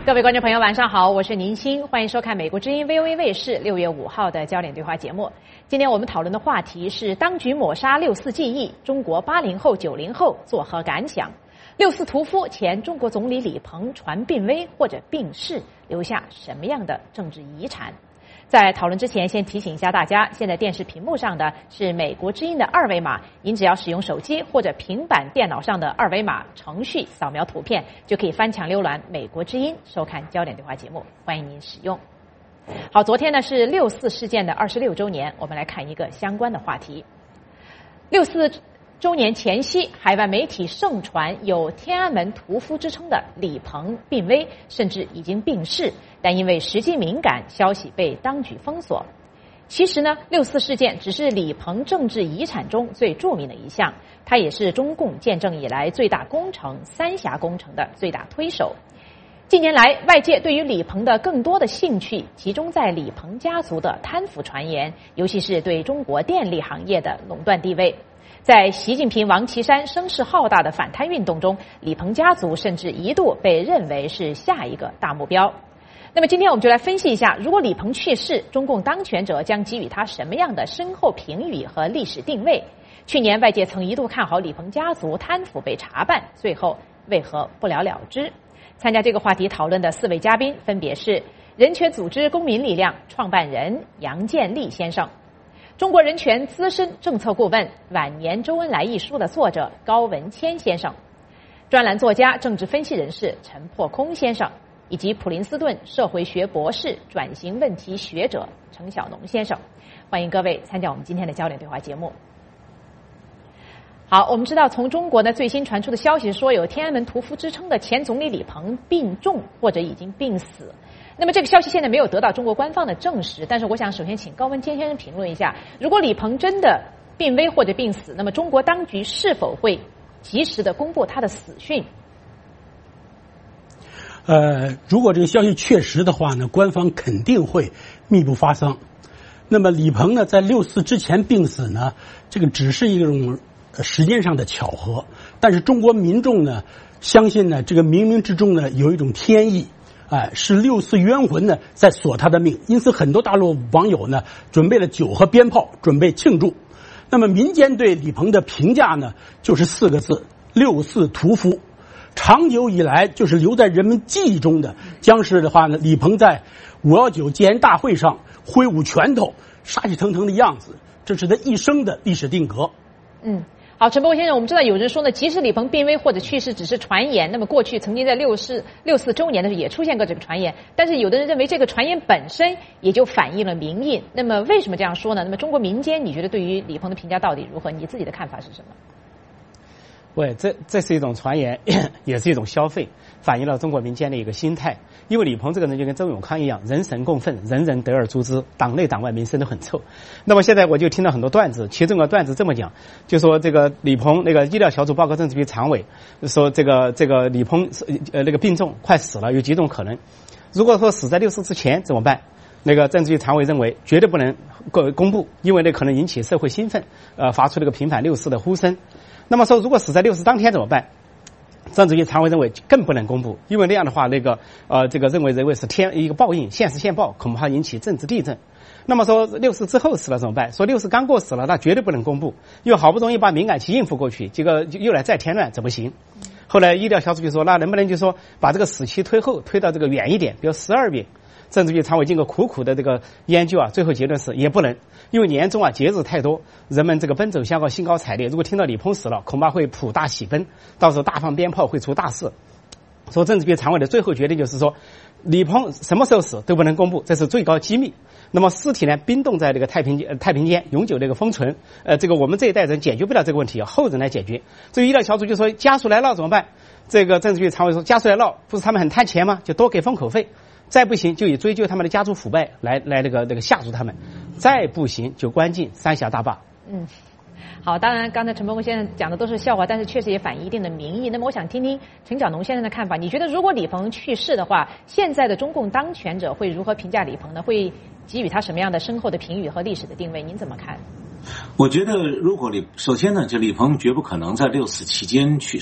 各位观众朋友，晚上好，我是宁鑫，欢迎收看美国之音 VOA 卫视6月5号的焦点对话节目。今天我们讨论的话题是当局抹杀6·4记忆，中国80后、90后作何感想？6·4屠夫前中国总理李鹏传病危或者病逝，留下什么样的政治遗产？在讨论之前，先提醒一下大家，现在电视屏幕上的是美国之音的2维码，您只要使用手机或者平板电脑上的2维码程序扫描图片，就可以翻墙浏览美国之音收看焦点对话节目，欢迎您使用。好，昨天呢是6·4事件的26周年，我们来看一个相关的话题。6·4周年前夕，海外媒体盛传有天安门屠夫之称的李鹏病危，甚至已经病逝，但因为时机敏感，消息被当局封锁。其实呢，6·4事件只是李鹏政治遗产中最著名的一项，他也是中共建政以来最大工程三峡工程的最大推手。近年来，外界对于李鹏的更多的兴趣集中在李鹏家族的贪腐传言，尤其是对中国电力行业的垄断地位。在习近平、王岐山声势浩大的反贪运动中，李鹏家族甚至一度被认为是下一个大目标。那么今天我们就来分析一下，如果李鹏去世，中共当权者将给予他什么样的深厚评语和历史定位？去年外界曾一度看好李鹏家族贪腐被查办，最后为何不了了之？参加这个话题讨论的4位嘉宾分别是人权组织公民力量创办人杨建立先生，中国人权资深政策顾问《晚年周恩来》一书的作者高文谦先生，专栏作家、政治分析人士陈破空先生，以及普林斯顿社会学博士、转型问题学者程晓农先生。欢迎各位参加我们今天的焦点对话节目。好，我们知道从中国呢最新传出的消息说，有天安门屠夫之称的前总理李鹏病重或者已经病死。那么这个消息现在没有得到中国官方的证实，但是我想首先请高文谦先生评论一下，如果李鹏真的病危或者病死，那么中国当局是否会及时的公布他的死讯？ 如果这个消息确实的话呢，官方肯定会密不发丧。那么李鹏呢，在6·4之前病死呢，这个只是一种时间上的巧合，但是中国民众呢，相信呢，这个冥冥之中呢有一种天意，是6·4冤魂呢在索他的命，因此很多大陆网友呢准备了酒和鞭炮，准备庆祝。那么民间对李鹏的评价呢，就是4个字：6·4屠夫。长久以来就是留在人们记忆中的，将是的话呢，李鹏在5·19戒严大会上挥舞拳头、杀气腾腾的样子，这是他一生的历史定格。 好，陈伯先生，我们知道有人说呢，即使李鹏病危或者去世只是传言，那么过去曾经在6·4周年的时候也出现过这个传言，但是有的人认为这个传言本身也就反映了民意。那么为什么这样说呢？那么中国民间你觉得对于李鹏的评价到底如何？你自己的看法是什么？ 这是一种传言，也是一种消费，反映了中国民间的一个心态。因为李鹏这个人就跟周永康一样，人神共愤，人人得而诛之，党内党外名声都很臭。那么现在我就听到很多段子，其中个段子这么讲，就说这个李鹏那个医疗小组报告政治局常委说这个李鹏那个病重快死了，有几种可能。如果说死在6·4之前怎么办？那个政治局常委认为绝对不能公布，因为那可能引起社会兴奋，发出这个平反6·4的呼声。那么说，如果死在6·4当天怎么办？政治局常委认为更不能公布，因为那样的话，这个认为是一个报应，现实现报，恐怕引起政治地震。那么说6·4之后死了怎么办？说6·4刚过死了，那绝对不能公布，因为好不容易把敏感期应付过去，这个又来再添乱，怎么行？后来医疗小组就说，那能不能就说把这个死期推后，推到这个远一点，比如12月？政治局常委经过苦苦的这个研究最后结论是也不能，因为年终节日太多，人们这个奔走相告，兴高采烈，如果听到李鹏死了，恐怕会普大喜奔，到时候大放鞭炮会出大事。说政治局常委的最后决定就是说，李鹏什么时候死都不能公布，这是最高机密。那么尸体呢，冰冻在这个太平间，永久这个封存。这个我们这一代人解决不了这个问题，后人来解决。这个医疗小组就说家属来闹怎么办？这个政治局常委说，家属来闹不是他们很贪钱吗？就多给封口费。再不行就以追究他们的家族腐败来那个吓住他们，再不行就关进三峡大坝。 好，当然刚才陈伯公先生讲的都是笑话，但是确实也反映一定的民意。那么我想听听陈晓农先生的看法，你觉得如果李鹏去世的话，现在的中共当权者会如何评价李鹏呢？会给予他什么样的深厚的评语和历史的定位？您怎么看？ 我觉得如果首先呢，就李鹏绝不可能在6·4期间去世，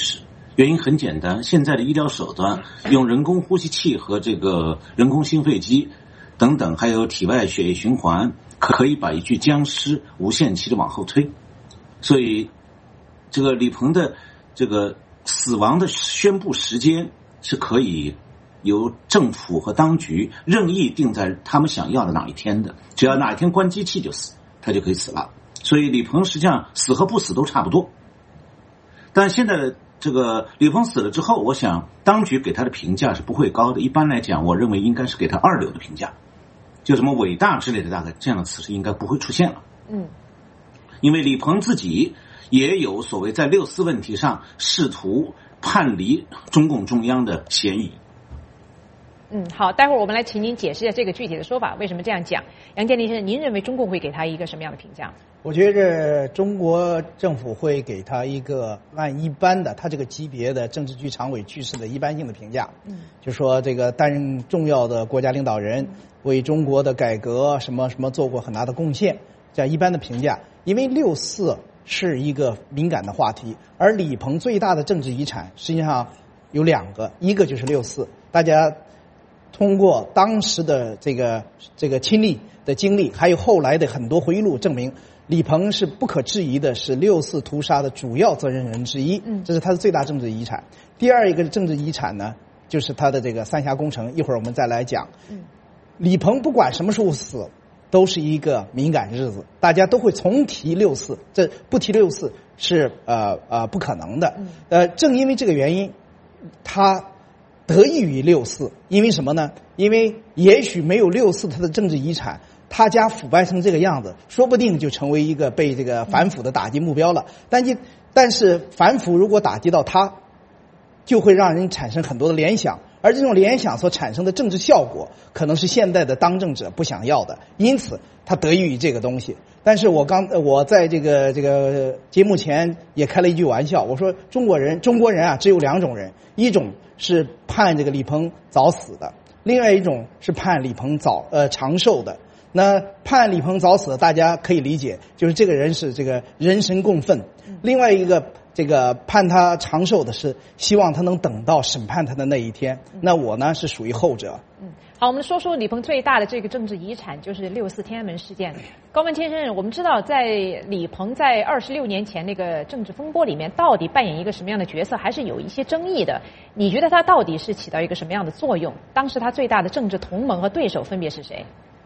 原因很简单，现在的医疗手段用人工呼吸器和这个人工心肺机等等，还有体外血液循环，可以把一具僵尸无限期的往后推。所以这个李鹏的这个死亡的宣布时间是可以由政府和当局任意定在他们想要的哪一天的，只要哪一天关机器就死，他就可以死了。所以李鹏实际上死和不死都差不多。但现在这个李鹏死了之后，我想当局给他的评价是不会高的，一般来讲我认为应该是给他2流的评价，就什么伟大之类的，大概这样的词是应该不会出现了。因为李鹏自己也有所谓在6·4问题上试图叛离中共中央的嫌疑。 好，待会儿我们来请您解释一下这个具体的说法，为什么这样讲？杨建立先生，您认为中共会给他一个什么样的评价？ 我觉着中国政府会给他一个按一般的他这个级别的政治局常委去世的一般性的评价，就说这个担任重要的国家领导人，为中国的改革什么什么做过很大的贡献，这样一般的评价。因为6·4是一个敏感的话题，而李鹏最大的政治遗产实际上有2个，一个就是6·4，大家通过当时的这个亲历的经历，还有后来的很多回忆录证明，李鹏是不可质疑的是6·4屠杀的主要责任人之一，这是他的最大政治遗产。第二一个政治遗产呢，就是他的这个三峡工程，一会儿我们再来讲。李鹏不管什么时候死，都是一个敏感日子，大家都会重提6·4，这不提6·4是不可能的。正因为这个原因，他得益于6·4，因为什么呢？因为也许没有6·4他的政治遗产，他家腐败成这个样子，说不定就成为一个被这个反腐的打击目标了。但是反腐如果打击到他，就会让人产生很多的联想，而这种联想所产生的政治效果，可能是现在的当政者不想要的，因此他得益于这个东西。但是我在这个节目前也开了一句玩笑，我说中国人啊，只有2种人，一种是盼这个李鹏早死的，另外一种是盼李鹏长寿的。那盼李鹏早死的，大家可以理解，就是这个人是这个人神共愤；另外一个这个盼他长寿的是希望他能等到审判他的那一天。那我呢是属于后者。 好，我们说说李鹏最大的这个政治遗产，就是6·4天安门事件。高文谦先生，我们知道在李鹏在26年前那个政治风波里面，到底扮演一个什么样的角色，还是有一些争议的。你觉得他到底是起到一个什么样的作用？当时他最大的政治同盟和对手分别是谁？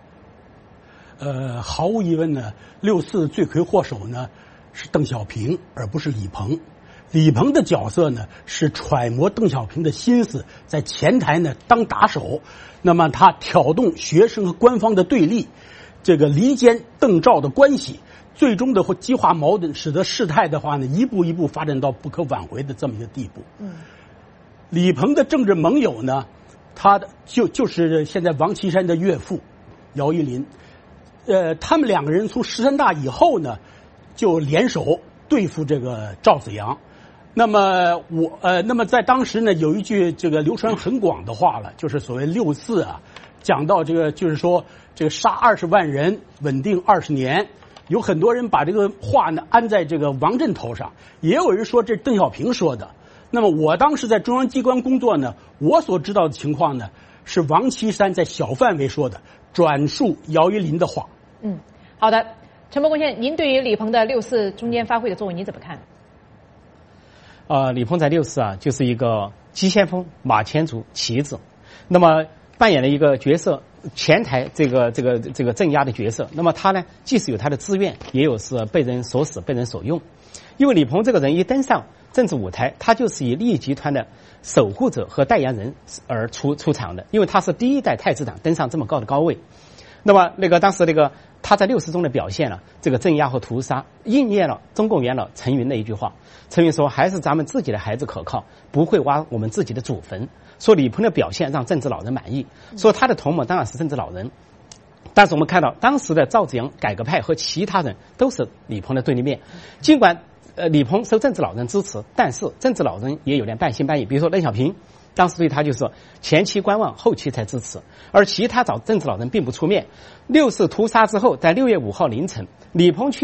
毫无疑问呢，6·4罪魁祸首呢是邓小平，而不是李鹏。李鹏的角色呢是揣摩邓小平的心思，在前台呢当打手，那么他挑动学生和官方的对立，这个离间邓赵的关系，最终的会激化矛盾，使得事态的话呢一步一步发展到不可挽回的这么一个地步。李鹏的政治盟友呢，他的就是现在王岐山的岳父姚依林。他们2个人从13大以后呢，就联手对付这个赵紫阳。那么在当时呢，有一句这个流传很广的话了，就是所谓6·4啊，讲到这个就是说这个杀20万人，稳定20年。有很多人把这个话呢安在这个王震头上，也有人说这邓小平说的。那么我当时在中央机关工作呢，我所知道的情况呢，是王岐山在小范围说的，转述姚依林的话。 好的，陈伯公先生，您对于李鹏的6·4中间发挥的作用，你怎么看？ 李鹏在6·4啊，就是一个急先锋、马前卒、棋子，那么扮演了一个角色，前台这个镇压的角色。那么他呢，既是有他的自愿，也有是被人所使、被人所用。因为李鹏这个人一登上政治舞台，他就是以利益集团的守护者和代言人而出场的，因为他是第1代太子党登上这么高的高位。那么当时他在6·4中的表现了，这个镇压和屠杀应验了中共元老陈云的一句话。陈云说，还是咱们自己的孩子可靠，不会挖我们自己的祖坟。说李鹏的表现让政治老人满意，说他的同盟当然是政治老人。但是我们看到当时的赵紫阳改革派和其他人都是李鹏的对立面，尽管李鹏受政治老人支持，但是政治老人也有点半信半疑。比如说邓小平当时对他就是前期观望，后期才支持，而其他政治老人并不出面。6·4屠杀之后，在6月5号凌晨，李鹏去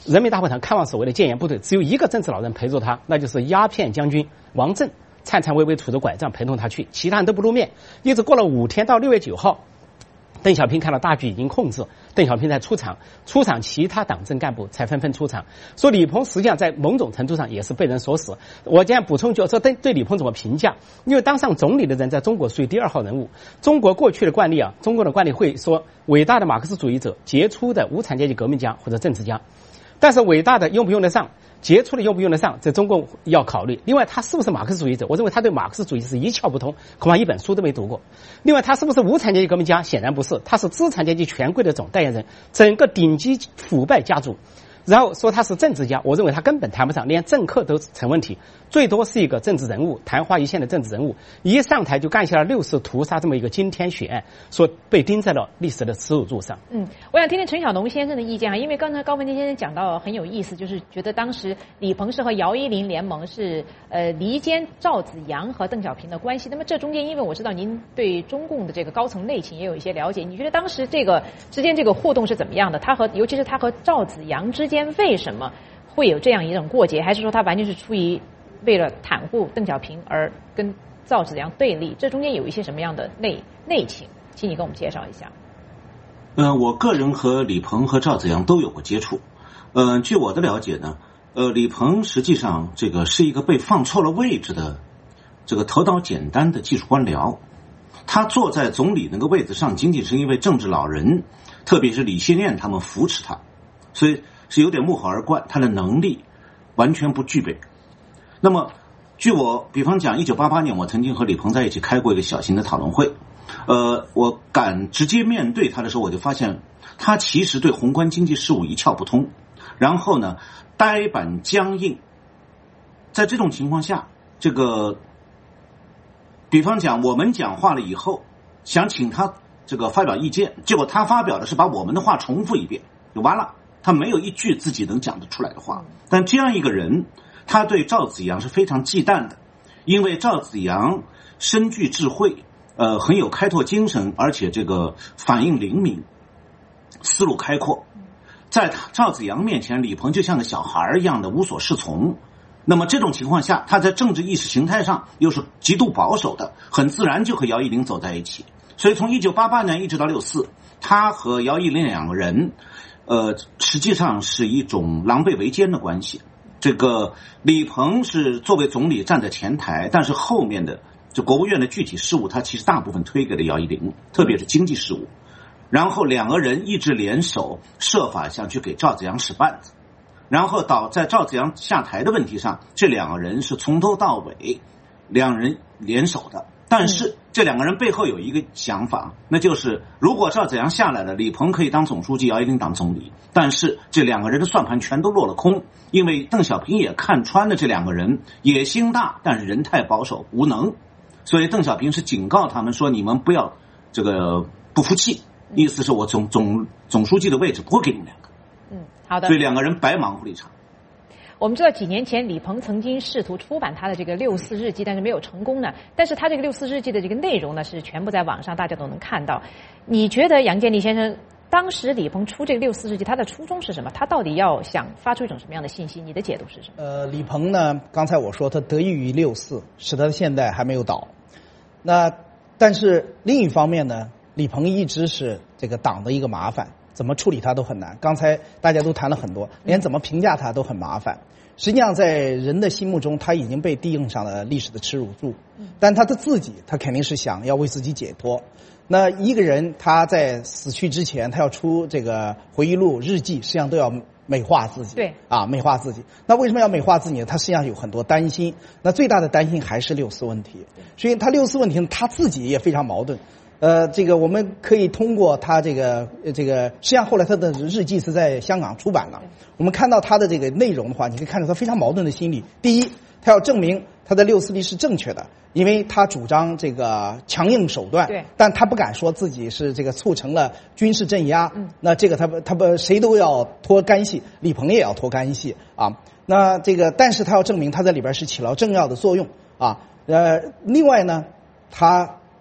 人民大会堂看望所谓的建言部队，只有一个政治老人陪着他，那就是鸦片将军王震，颤颤巍巍拄着拐杖陪同他去，其他人都不露面。一直过了5天，到6月9号，邓小平看到大局已经控制，邓小平才出场，其他党政干部才纷纷出场。说李鹏实际上在某种程度上也是被人所使。我这样补充一句，这对李鹏怎么评价？因为当上总理的人在中国属于第2号人物。中国过去的惯例啊，中国的惯例会说伟大的马克思主义者、杰出的无产阶级革命家或者政治家。但是伟大的用不用得上，杰出的用不用得上，在中国要考虑。另外，他是不是马克思主义者？我认为他对马克思主义是一窍不通，恐怕一本书都没读过。另外，他是不是无产阶级革命家？显然不是，他是资产阶级权贵的总代言人，整个顶级腐败家族。然后说他是政治家，我认为他根本谈不上，连政客都成问题，最多是一个政治人物，昙花一现的政治人物，一上台就干下了6次屠杀这么一个惊天血案，说被钉在了历史的耻辱柱上。 我想听听陈小农先生的意见啊，因为刚才高文杰先生讲到很有意思，就是觉得当时李鹏是和姚依林联盟是离间赵紫阳和邓小平的关系。那么这中间，因为我知道您对中共的这个高层内情也有一些了解，你觉得当时这个之间这个互动是怎么样的？尤其是他和赵紫阳之间为什么会有这样一种过节？还是说他完全是出于为了袒护邓小平而跟赵紫阳对立？这中间有一些什么样的内情？请你跟我们介绍一下。 我个人和李鹏和赵紫阳都有过接触。据我的了解呢，李鹏实际上这个是一个被放错了位置的这个头脑简单的技术官僚。他坐在总理那个位子上，仅仅是因为政治老人，特别是李先念他们扶持他，所以是有点木口而灌，他的能力完全不具备。那么据我比方讲1988年我曾经和李鹏在一起开过一个小型的讨论会，我敢直接面对他的时候，我就发现他其实对宏观经济事务一窍不通，然后呢呆板僵硬。在这种情况下，这个比方讲我们讲话了以后想请他这个发表意见，结果他发表的是把我们的话重复一遍就完了，他没有一句自己能讲得出来的话。但这样一个人，他对赵紫阳是非常忌惮的，因为赵紫阳深具智慧，很有开拓精神，而且这个反应灵敏，思路开阔。在赵紫阳面前，李鹏就像个小孩一样的无所适从。那么这种情况下，他在政治意识形态上又是极度保守的，很自然就和姚依林走在一起。所以从1988年一直到64，他和姚依林两个人实际上是一种狼狈为奸的关系。这个李鹏是作为总理站在前台，但是后面的这国务院的具体事务他其实大部分推给了姚依林，特别是经济事务。然后两个人一直联手，设法想去给赵紫阳使绊子。然后在赵紫阳下台的问题上，这两个人是从头到尾两人联手的。但是这两个人背后有一个想法，那就是如果赵紫阳下来了，李鹏可以当总书记，姚依林当总理。但是这两个人的算盘全都落了空，因为邓小平也看穿了这两个人野心大，但是人太保守无能。所以邓小平是警告他们说，你们不要这个不服气，意思是我总书记的位置不会给你们两个。 好的。 所以两个人白忙活了一场。 我们知道几年前李鹏曾经试图出版他的这个六四日记，但是没有成功呢。但是他这个六四日记的这个内容呢，是全部在网上大家都能看到。你觉得杨建立先生当时李鹏出这个六四日记，他的初衷是什么？他到底要想发出一种什么样的信息？你的解读是什么？ 李鹏呢，刚才我说他得益于六四，使得现在还没有倒。但是另一方面呢，李鹏一直是这个党的一个麻烦，怎么处理他都很难。刚才大家都谈了很多，连怎么评价他都很麻烦。实际上在人的心目中，他已经被钉上了历史的耻辱柱，但他肯定是想要为自己解脱。那一个人他在死去之前，他要出这个回忆录日记，实际上都要美化自己。 对美化自己。那为什么要美化自己呢？他实际上有很多担心，那最大的担心还是六四问题。所以他六四问题他自己也非常矛盾。这个我们可以通过他这个，实际上后来他的日记是在香港出版了。我们看到他的这个内容的话，你可以看出他非常矛盾的心理。第一，他要证明他的六四历是正确的，因为他主张这个强硬手段， 对， 但他不敢说自己是这个促成了军事镇压。那这个他不谁都要脱干系，李鹏也要脱干系啊。那这个，但是他要证明他在里边是起了重要的作用啊。另外呢，他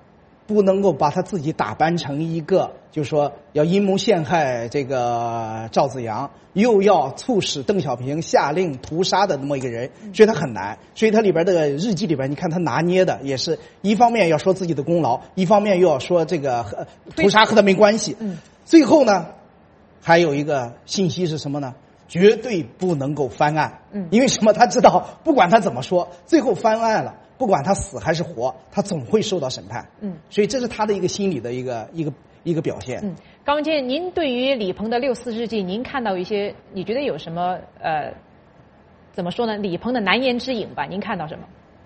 不能够把他自己打扮成一个，就是说要阴谋陷害这个赵紫阳，又要促使邓小平下令屠杀的那么一个人，所以他很难。所以他里边的日记里边，你看他拿捏的也是一方面要说自己的功劳，一方面又要说这个屠杀和他没关系。最后呢，还有一个信息是什么呢？绝对不能够翻案。因为什么？他知道不管他怎么说，最后翻案了，不管他死还是活，他总会受到审判。所以这是他的一个心理的一个表现。 高文谦，您对于李鹏的6·4日记，您看到一些，你觉得有什么怎么说呢？李鹏的难言之隐吧？您看到什么？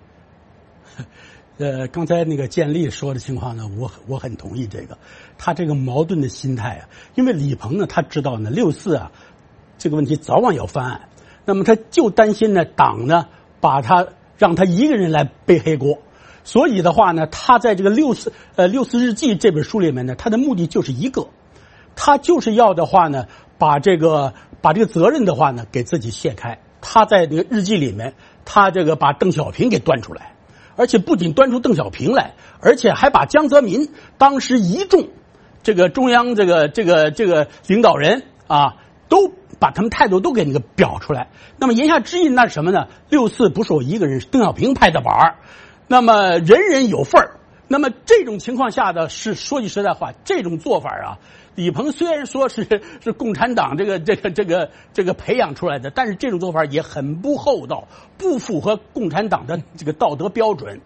刚才那个建立说的情况呢，我很同意这个，他这个矛盾的心态啊，因为李鹏呢，他知道呢6·4啊这个问题早晚要翻案，那么他就担心呢党呢把他让他一个人来背黑锅，所以的话呢，他在这个6·4日记这本书里面呢，他的目的就是一个，他就是要的话呢，把这个责任的话呢给自己卸开。他在这个日记里面，他这个把邓小平给端出来。而且不仅端出邓小平来，而且还把江泽民当时一众这个中央这个领导人啊，都把他们态度都给那个表出来。那么言下之意那是什么呢？6·4不是我一个人，是邓小平拍的板儿，那么人人有份儿。那么这种情况下的是说句实在话，这种做法啊，李鹏虽然说是共产党这个培养出来的，但是这种做法也很不厚道，不符合共产党的这个道德标准。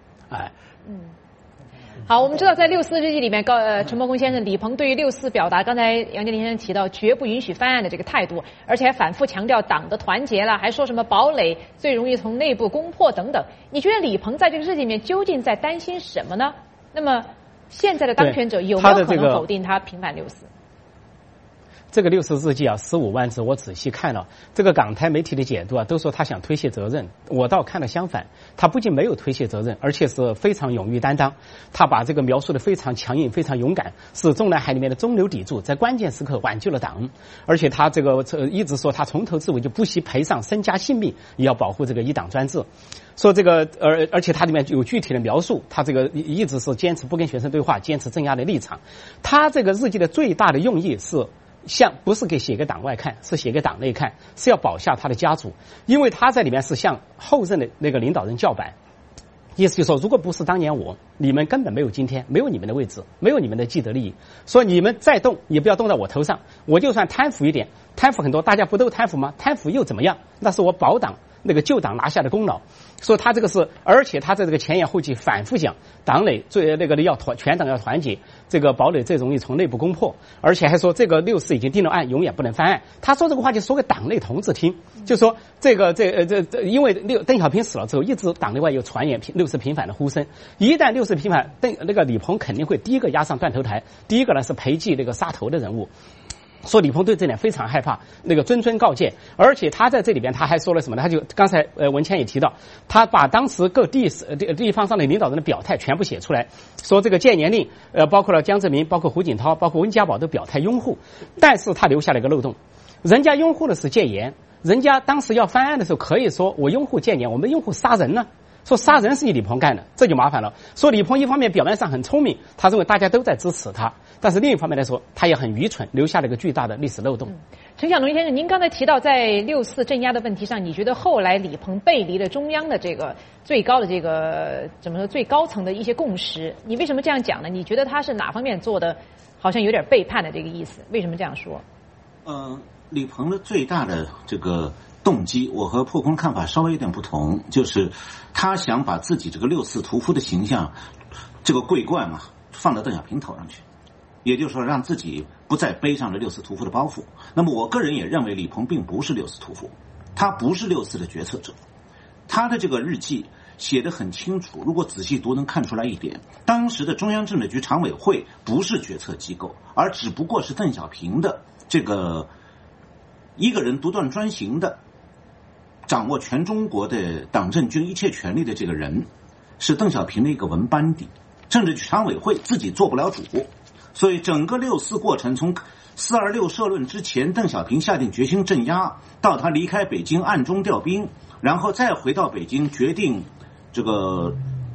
好，我们知道在6·4日记里面，陈伯公先生，李鹏对于6·4表达刚才杨洁篪先生提到绝不允许翻案的这个态度，而且还反复强调党的团结了，还说什么堡垒最容易从内部攻破等等。你觉得李鹏在这个日记里面究竟在担心什么呢？那么现在的当权者有没有可能否定他平反6·4？ 这个6·4日记啊，15万字，我仔细看了，这个港台媒体的解读啊，都说他想推卸责任，我倒看了相反，他不仅没有推卸责任，而且是非常勇于担当。他把这个描述的非常强硬，非常勇敢，是中南海里面的中流砥柱，在关键时刻挽救了党。而且他这个一直说他从头至尾就不惜赔上身家性命，也要保护这个一党专制。说这个而且他里面有具体的描述，他这个一直是坚持不跟学生对话，坚持镇压的立场。他这个日记的最大的用意是不是给写给党外看，是写给党内看，是要保下他的家族，因为他在里面是向后任的那个领导人叫板，意思就是说，如果不是当年你们根本没有今天，没有你们的位置，没有你们的既得利益，说你们再动也不要动到我头上，我就算贪腐一点，贪腐很多，大家不都贪腐吗？贪腐又怎么样？那是我保党那个旧党拿下的功劳。说他这个是，而且他在这个前言后记反复讲，党内最那个的全党要团结，这个堡垒最容易从内部攻破，而且还说这个6·4已经定了案，永远不能翻案。他说这个话就说给党内同志听，就说因为邓小平死了之后，一直党内外有传言6·4平反的呼声，一旦6·4平反，那个李鹏肯定会第一个押上断头台，第一个呢是裴寂那个杀头的人物。说李鹏对这点非常害怕，那个谆告诫，而且他在这里边他还说了什么呢？他就刚才文谦也提到，他把当时各地方上的领导人的表态全部写出来，说这个戒严令，包括了江泽民，包括胡锦涛，包括温家宝都表态拥护，但是他留下了一个漏洞，人家拥护的是戒严，人家当时要翻案的时候可以说我拥护戒严，我们拥护杀人呢。说杀人是你李鹏干的，这就麻烦了。说李鹏一方面表面上很聪明，他认为大家都在支持他，但是另一方面来说，他也很愚蠢，留下了一个巨大的历史漏洞。 陈小农先生，您刚才提到在6·4镇压的问题上，你觉得后来李鹏背离了中央的这个最高的这个怎么说最高层的一些共识？你为什么这样讲呢？你觉得他是哪方面做的好像有点背叛的这个意思？为什么这样说？ 李鹏的最大的这个动机，我和破空看法稍微有点不同，就是他想把自己这个6·4屠夫的形象，这个桂冠嘛，放到邓小平头上去，也就是说让自己不再背上了6·4屠夫的包袱。那么我个人也认为李鹏并不是6·4屠夫，他不是6·4的决策者，他的这个日记写得很清楚，如果仔细读能看出来一点，当时的中央政治局常委会不是决策机构，而只不过是邓小平的这个一个人独断专行的掌握全中国的党政军一切权力的这个人，是邓小平的一个文班底，政治局常委会自己做不了主。所以整个6·4过程，从4·26社论之前邓小平下定决心镇压，到他离开北京暗中调兵，然后再回到北京决定这个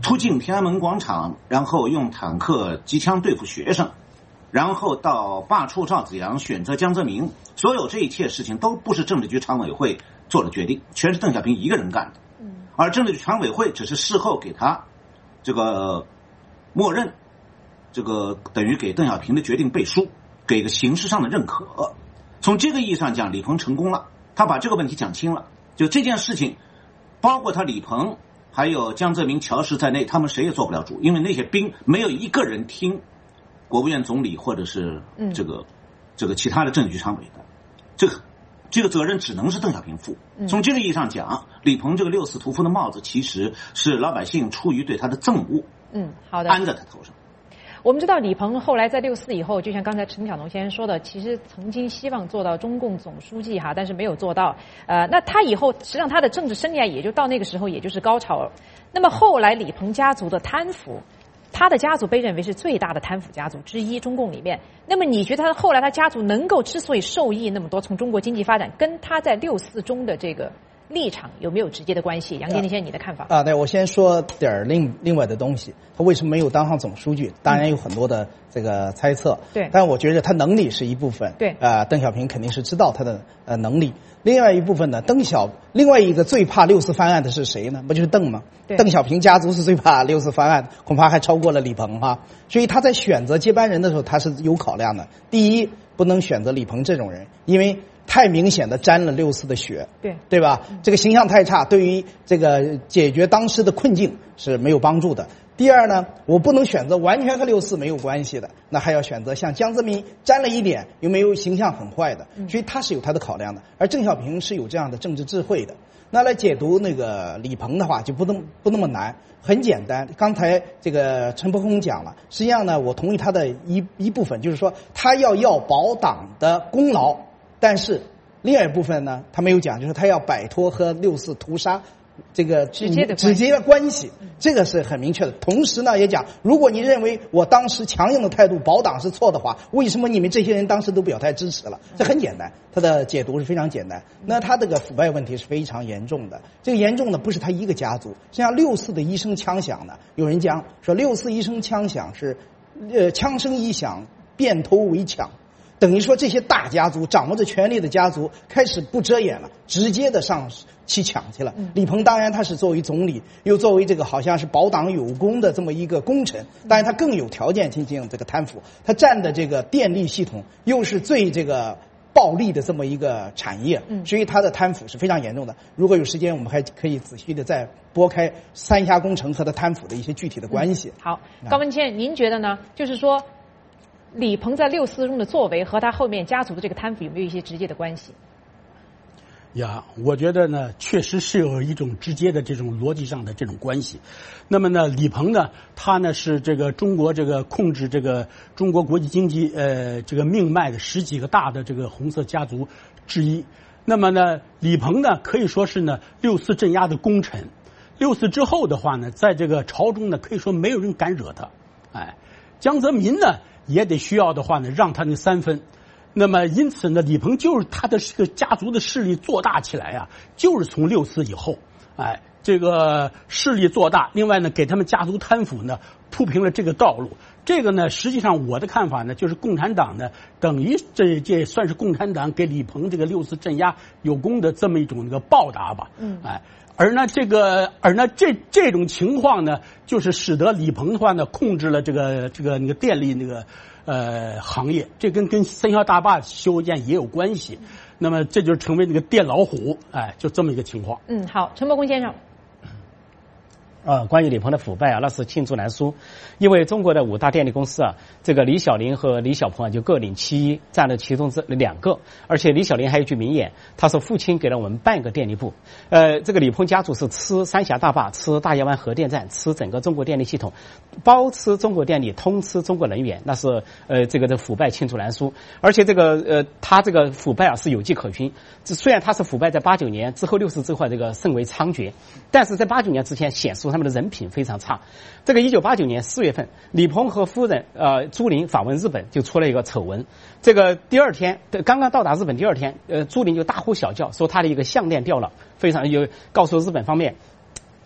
突进天安门广场，然后用坦克机枪对付学生，然后到罢黜赵紫阳，选择江泽民，所有这一切事情都不是政治局常委会做了决定，全是邓小平一个人干的。而政治局常委会只是事后给他这个默认，这个等于给邓小平的决定背书，给一个形式上的认可。从这个意义上讲，李鹏成功了，他把这个问题讲清了。就这件事情，包括他李鹏还有江泽民、乔石在内，他们谁也做不了主，因为那些兵没有一个人听国务院总理或者是这个其他的政治局常委的，这个责任只能是邓小平负。从这个意义上讲，李鹏这个六四屠夫的帽子其实是老百姓出于对他的憎恶， 好的， 安在他头上。 我们知道李鹏后来在6·4以后，就像刚才陈晓农先生说的，其实曾经希望做到中共总书记但是没有做到。那他以后实际上他的政治生涯也就到那个时候，也就是高潮。那么后来李鹏家族的贪腐，他的家族被认为是最大的贪腐家族之一，中共里面。那么你觉得后来他家族能够之所以受益那么多，从中国经济发展，跟他在6·4中的这个立场有没有直接的关系？杨建林先生，你的看法？ 对，我先说点另外的东西。他为什么没有当上总书记？当然有很多的这个猜测。 对， 但我觉得他能力是一部分。 对， 邓小平肯定是知道他的能力。另外一部分呢，另外一个最怕6·4翻案的是谁呢？不就是邓吗？邓小平家族是最怕6·4翻案，恐怕还超过了李鹏哈。所以他在选择接班人的时候，他是有考量的。第一，不能选择李鹏这种人，因为太明显的沾了6·4的血，对吧？这个形象太差，对于这个解决当时的困境是没有帮助的。第二呢，我不能选择完全和6·4没有关系的，那还要选择像江泽民沾了一点又没有形象很坏的，所以他是有他的考量的。而邓小平是有这样的政治智慧的。那来解读那个李鹏的话，就不那么难，很简单。刚才这个陈伯空讲了，实际上呢，我同意他的一部分，就是说他要保党的功劳，但是另外一部分呢，他没有讲，就是他要摆脱和6·4屠杀这个直接的关系，这个是很明确的。同时呢，也讲，如果你认为我当时强硬的态度保党是错的话，为什么你们这些人当时都表态支持了？这很简单，他的解读是非常简单。那他这个腐败问题是非常严重的，这个严重的不是他一个家族，像6·4的一声枪响呢，有人讲说6·4一声枪响是，枪声一响，变头为抢。等于说这些大家族掌握着权力的家族开始不遮掩了，直接的上去抢去了。李鹏当然他是作为总理，又作为这个好像是保党有功的这么一个功臣，当然他更有条件进行这个贪腐。他占的这个电力系统又是最这个暴利的这么一个产业，所以他的贪腐是非常严重的。如果有时间，我们还可以仔细的再拨开三峡工程和他贪腐的一些具体的关系。 好，高文谦，您觉得呢？就是说，李鹏在6·4中的作为和他后面家族的这个贪腐有没有一些直接的关系？ 我觉得呢，确实是有一种直接的这种逻辑上的这种关系。那么呢，李鹏呢，他呢是这个中国这个控制这个中国国际经济这个命脉的10几个大的这个红色家族之一。那么呢，李鹏呢可以说是呢6·4镇压的功臣。6·4之后的话呢，在这个朝中呢，可以说没有人敢惹他。江泽民呢也得需要的话呢，让他那3分。那么因此呢，李鹏就是他的这个家族的势力做大起来啊，就是从6·4以后，这个势力做大。另外呢，给他们家族贪腐呢铺平了这个道路。这个呢，实际上我的看法呢，就是共产党呢，等于这算是共产党给李鹏这个6·4镇压有功的这么一种那个报答吧。而呢，这种情况呢，就是使得李鹏的话呢，控制了这个那个电力那个行业，这跟三峡大坝修建也有关系。那么这就成为那个电老虎，就这么一个情况。 好，陈伯公先生。 关于李鹏的腐败那是罄竹难书，因为中国的5大电力公司这个李小林和李小鹏就各领其一，占了其中这2个。而且李小林还有一句名言，他说父亲给了我们半个电力部。这个李鹏家族是吃三峡大坝，吃大亚湾核电站，吃整个中国电力系统，包吃中国电力，通吃中国能源，那是这个腐败罄竹难书。而且这个他这个腐败是有迹可循。虽然他是腐败在89年之后6·4之后这个甚为猖獗，但是在89年之前显示他们的人品非常差。这个1989年4月份，李鹏和夫人朱琳访问日本，就出了一个丑闻。这个第二天，刚刚到达日本第2天，朱琳就大呼小叫，说他的一个项链掉了，非常有告诉日本方面。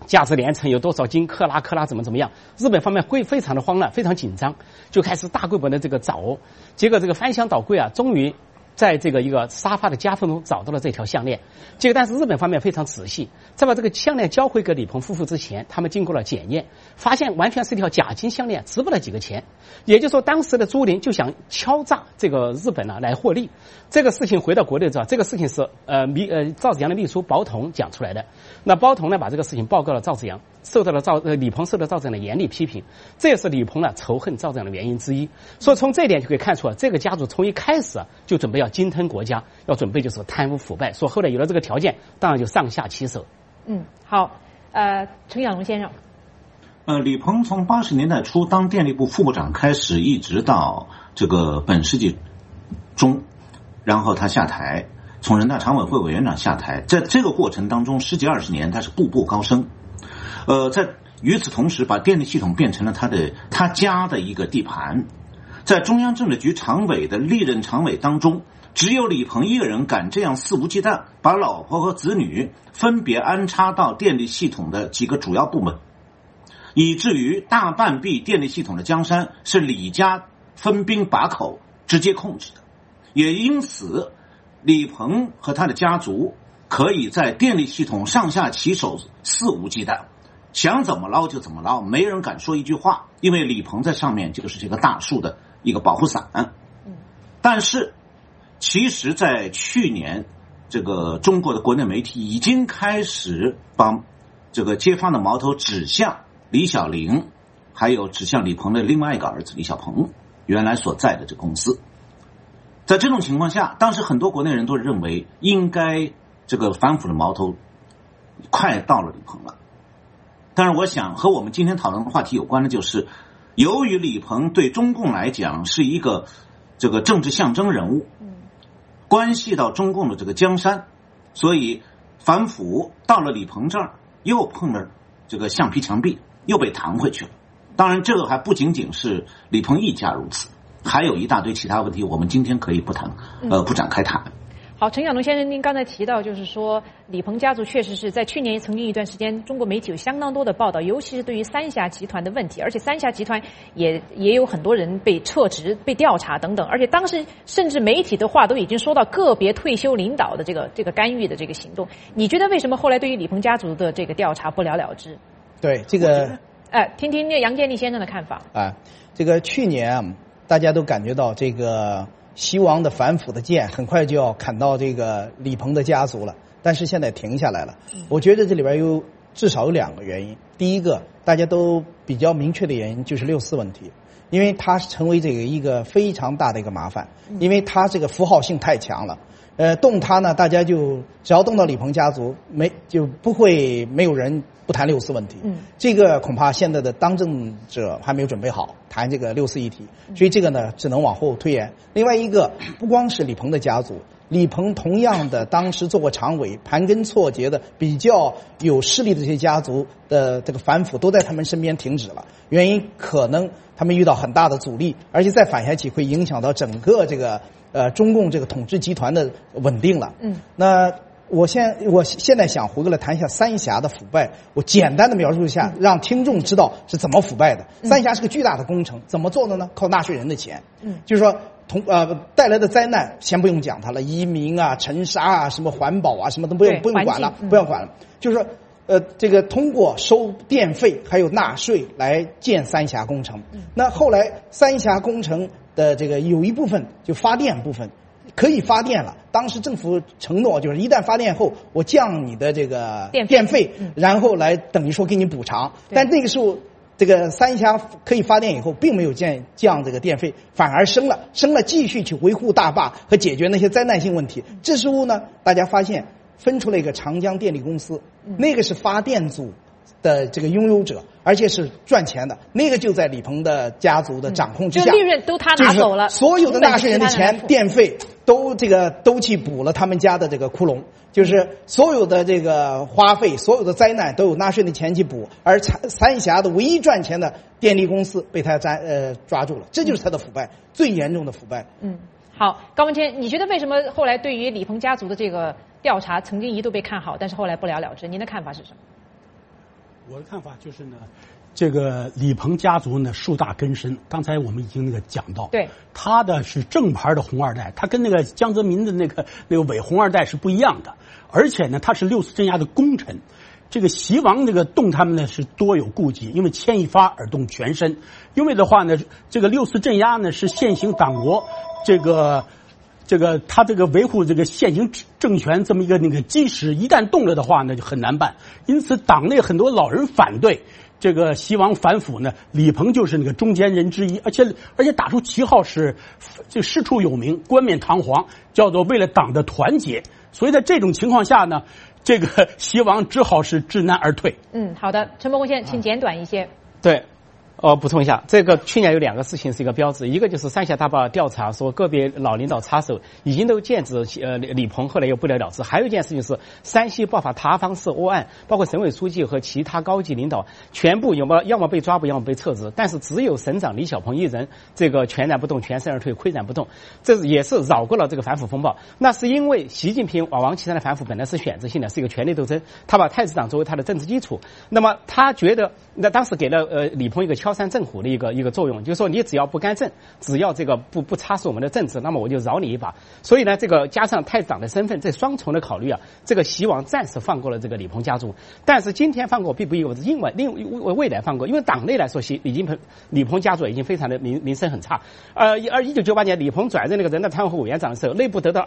价值连城有多少斤，克拉怎么样？日本方面会非常的慌乱，非常紧张，就开始大规模的这个找，结果这个翻箱倒柜啊，终于在这个一个沙发的夹缝中找到了这条项链。结果但是日本方面非常仔细，在把这个项链交回给李鹏夫妇之前，他们经过了检验，发现完全是一条假金项链，值不了几个钱。也就是说，当时的朱林就想敲诈这个日本来获利。这个事情回到国内之后，这个事情是赵子阳的秘书包同讲出来的。那包同呢把这个事情报告了赵子阳，受到了李鹏受到赵子阳的严厉批评，这也是李鹏仇恨赵子阳的原因之一。所以从这一点就可以看出这个家族从一开始就准备要鲸吞国家，要准备就是贪污腐败。所以后来有了这个条件，当然就上下其手。 好，陈小龙先生。 李鹏从80年代初当电力部副部长开始，一直到这个本世纪中，然后他下台，从人大常委会委员长下台，在这个过程当中10几20年，他是步步高升。在与此同时，把电力系统变成了他家的一个地盘。在中央政治局常委的历任常委当中，只有李鹏一个人敢这样肆无忌惮，把老婆和子女分别安插到电力系统的几个主要部门，以至于大半壁电力系统的江山是李家分兵把口直接控制的。也因此，李鹏和他的家族可以在电力系统上下其手，肆无忌惮，想怎么捞就怎么捞，没人敢说一句话，因为李鹏在上面就是这个大树的一个保护伞。但是其实在去年，这个中国的国内媒体已经开始把这个揭发的矛头指向李小玲，还有指向李鹏的另外一个儿子李小鹏原来所在的这个公司。在这种情况下，当时很多国内人都认为应该这个反腐的矛头快到了李鹏了。但是我想和我们今天讨论的话题有关的就是，由于李鹏对中共来讲是一个这个政治象征人物，关系到中共的这个江山，所以反腐到了李鹏这儿又碰了这个橡皮墙壁，又被弹回去了。当然这个还不仅仅是李鹏一家如此，还有一大堆其他问题，我们今天可以不展开谈。 好，陈小龙先生，您刚才提到，就是说李鹏家族确实是在去年曾经一段时间，中国媒体有相当多的报道，尤其是对于三峡集团的问题，而且三峡集团也有很多人被撤职、被调查等等，而且当时甚至媒体的话都已经说到个别退休领导的这个干预的这个行动。你觉得为什么后来对于李鹏家族的这个调查不了了之？ 对这个， 听听杨建立先生的看法。 这个去年大家都感觉到这个西王的反腐的剑很快就要砍到这个李鹏的家族了，但是现在停下来了。我觉得这里边至少有2个原因。第一个，大家都比较明确的原因就是6·4问题，因为它成为这个一个非常大的一个麻烦，因为它这个符号性太强了。动它呢，大家就只要动到李鹏家族，就不会没有人不谈6·4问题。这个恐怕现在的当政者还没有准备好谈这个6·4议题，所以这个呢只能往后推延。另外一个，不光是李鹏的家族，李鹏同样的当时做过常委，盘根错节的比较有势力的这些家族的这个反腐都在他们身边停止了，原因可能他们遇到很大的阻力，而且再反下去会影响到整个这个中共这个统治集团的稳定了。那我现在想回过来谈一下三峡的腐败，我简单的描述一下，让听众知道是怎么腐败的。三峡是个巨大的工程，怎么做的呢？靠纳税人的钱。就是说带来的灾难先不用讲它了，移民啊、沉沙啊、什么环保啊，什么都不用管了，不用管了。就是说这个通过收电费还有纳税来建三峡工程。那后来三峡工程的这个有一部分就发电部分可以发电了，当时政府承诺就是一旦发电后我降你的这个电费，然后来等于说给你补偿。但那个时候这个三峡可以发电以后并没有降这个电费，反而升了继续去维护大坝和解决那些灾难性问题。这时候呢大家发现分出了一个长江电力公司，那个是发电组的这个拥有者，而且是赚钱的，那个就在李鹏的家族的掌控之下， 就利润都他拿走了， 就是所有的纳税人的钱、电费都去补了他们家的这个窟窿，就是所有的这个花费、所有的灾难都有纳税人的钱去补，而三峡的唯一赚钱的电力公司被他抓住了，这就是他的腐败，最严重的腐败。 好，高文谦，你觉得为什么后来对于李鹏家族的这个调查曾经一度被看好，但是后来不了了之？您的看法是什么？ 我的看法就是呢，这个李鹏家族呢树大根深，刚才我们已经讲到， 对， 他的是正牌的红二代，他跟那个江泽民的那个伪红二代是不一样的，而且呢他是6·4镇压的功臣。这个习王这个动他们呢是多有顾忌，因为牵一发而动全身。因为的话呢，这个6·4镇压呢是现行党国他这个维护这个现行政权这么一个那个基石，一旦动了的话呢就很难办。因此党内很多老人反对这个习王反腐呢，李鹏就是那个中间人之一，而且打出旗号是这师出有名，冠冕堂皇，叫做为了党的团结。所以在这种情况下呢，这个习王只好是知难而退。 好的，陈伯公先生，请简短一些。 对。补充一下，这个去年有2个事情是一个标志，一个就是三峡大坝调查说个别老领导插手，已经都剑指李鹏，后来又不了了之。还有一件事情是山西爆发塌方式窝案，包括省委书记和其他高级领导全部要么被抓捕，要么被撤职，但是只有省长李小鹏一人这个全然不动，全身而退，岿然不动，这也是绕过了这个反腐风暴。那是因为习近平王岐山的反腐本来是选择性的，是一个权力斗争，他把太子党作为他的政治基础，那么他觉得那当时给了李鹏一个敲山震虎的一个作用，就是说你只要不干政，只要这个不插手我们的政治，那么我就饶你一把。所以呢，这个加上太子党的身份，这双重的考虑啊，这个习王暂时放过了这个李鹏家族，但是今天放过并不意味着未来放过，因为党内来说，李鹏家族已经非常的名声很差。而1998年李鹏转任那个人大常委会委员长的时候，内部得到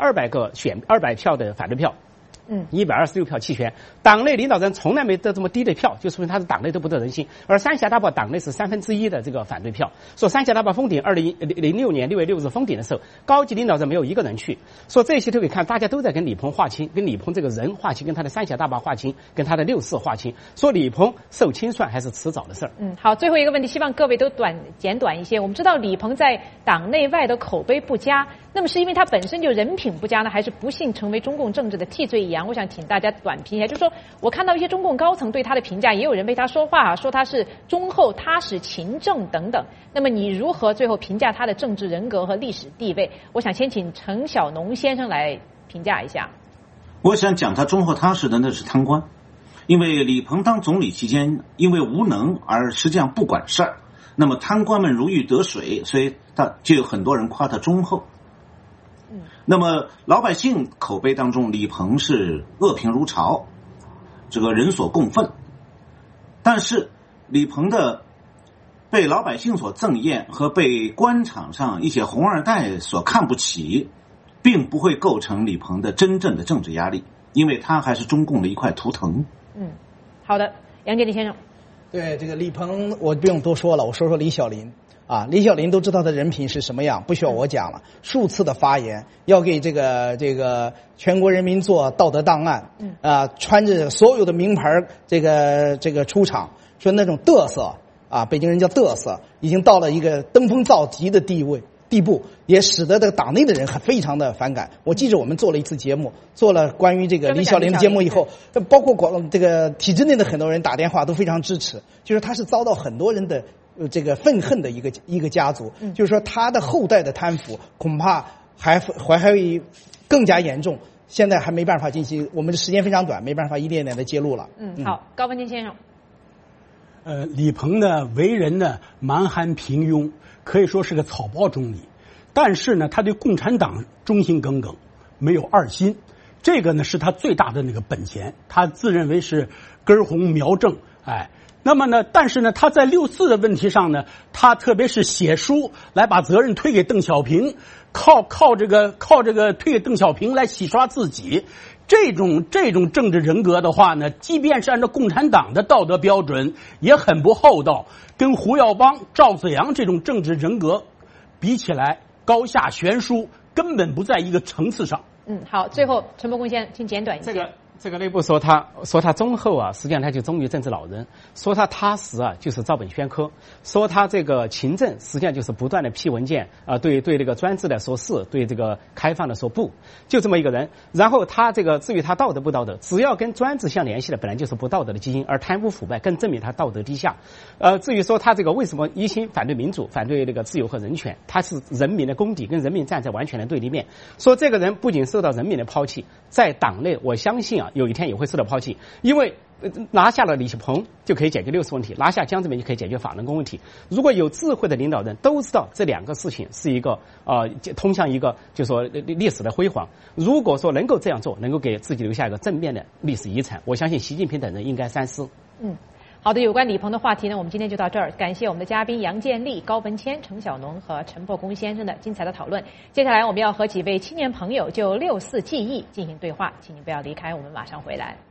200票的反对票。126票弃权，党内领导人从来没得这么低的票，就说明他的党内都不得人心。而三峡大坝党内是1/3的这个反对票。说三峡大坝封顶，2006年6月6日封顶的时候，高级领导人没有一个人去。说这些都可以看，大家都在跟李鹏划清，跟李鹏这个人划清，跟他的三峡大坝划清，跟他的6·4划清。说李鹏受清算还是迟早的事儿。 好，最后一个问题，希望各位都简短一些。我们知道李鹏在党内外的口碑不佳，那么是因为他本身就人品不佳呢，还是不幸成为中共政治的替罪羊？我想请大家短评一下，就是说我看到一些中共高层对他的评价，也有人为他说话，说他是忠厚踏实勤政等等。那么你如何最后评价他的政治人格和历史地位？我想先请程小农先生来评价一下。 我想讲他忠厚踏实的那是贪官，因为李鹏当总理期间因为无能而实际上不管事儿，那么贪官们如鱼得水，所以就有很多人夸他忠厚。那么老百姓口碑当中，李鹏是恶评如潮，这个人所共愤。但是李鹏的被老百姓所憎厌和被官场上一些红二代所看不起，并不会构成李鹏的真正的政治压力，因为他还是中共的一块图腾。 好的，杨洁篪先生。 对这个李鹏，我不用多说了，我说说李小林。李小林都知道他的人品是什么样，不需要我讲了。数次的发言要给这个全国人民做道德档案，穿着所有的名牌这个出场，说那种嘚瑟北京人叫嘚瑟，已经到了一个登峰造极的地步，也使得这个党内的人非常的反感。我记着我们做了一次节目，做了关于这个李小林的节目以后，包括这个体制内的很多人打电话都非常支持，就是他是遭到很多人的这个愤恨的一个家族，就是说他的后代的贪腐恐怕还会更加严重。现在还没办法进行，我们的时间非常短，没办法一点点的揭露了。 好，高文金先生。 李鹏呢，为人呢蛮憨平庸，可以说是个草包总理，但是呢，他对共产党忠心耿耿，没有二心，这个呢是他最大的那个本钱。他自认为是根红苗正，那么呢，但是呢，他在6·4的问题上呢，他特别是写书来把责任推给邓小平，靠这个推给邓小平来洗刷自己。这种政治人格的话呢，即便是按照共产党的道德标准，也很不厚道，跟胡耀邦、赵紫阳这种政治人格比起来，高下悬殊，根本不在一个层次上。 好，最后陈伯公先生，请简短一些。 这个内部说他忠厚实际上他就忠于政治老人；说他踏实就是照本宣科；说他这个勤政，实际上就是不断的批文件对这个专制的说是，对这个开放的说不，就这么一个人。然后他这个至于他道德不道德，只要跟专制相联系的，本来就是不道德的基因，而贪污腐败更证明他道德低下。至于说他这个为什么一心反对民主、反对这个自由和人权，他是人民的公敌，跟人民站在完全的对立面。说这个人不仅受到人民的抛弃，在党内我相信有一天也会受到抛弃，因为拿下了李克鹏就可以解决60问题，拿下江泽民就可以解决法轮功问题。如果有智慧的领导人都知道这2个事情是一个通向一个就说历史的辉煌，如果说能够这样做，能够给自己留下一个正面的历史遗产，我相信习近平等人应该三思。 好的，有关李鹏的话题呢，我们今天就到这儿。感谢我们的嘉宾杨建立、高文谦、程晓农和陈伯公先生的精彩的讨论。接下来我们要和几位青年朋友就6·4记忆进行对话，请您不要离开，我们马上回来。